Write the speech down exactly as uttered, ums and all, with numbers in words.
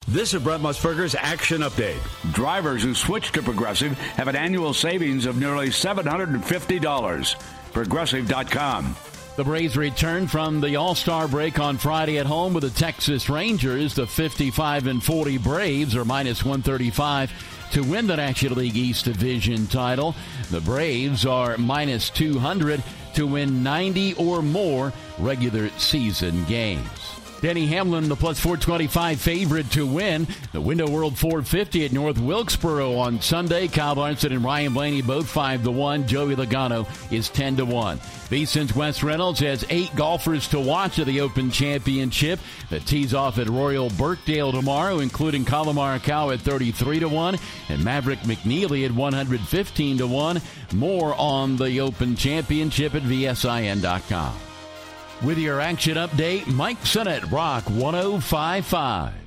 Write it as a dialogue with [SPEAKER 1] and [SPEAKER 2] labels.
[SPEAKER 1] This is Brent Musburger's Action Update. Drivers who switch to Progressive have an annual savings of nearly seven hundred fifty dollars. Progressive dot com.
[SPEAKER 2] The Braves return from the All-Star break on Friday at home with the Texas Rangers. The fifty-five and forty Braves are minus one thirty-five to win the National League East Division title. The Braves are minus two hundred to win ninety or more regular season games. Denny Hamlin, the plus four twenty-five favorite to win the Window World four fifty at North Wilkesboro on Sunday. Kyle Larson and Ryan Blaney both five to one. Joey Logano is ten to one. VSiN's Wes Reynolds has eight golfers to watch at the Open Championship that tees off at Royal Birkdale tomorrow, including Colin Morikawa at thirty-three to one and Maverick McNeely at one hundred fifteen to one. More on the Open Championship at V S I N dot com. With your action update, Mike Sinnott, Rock one oh five point five.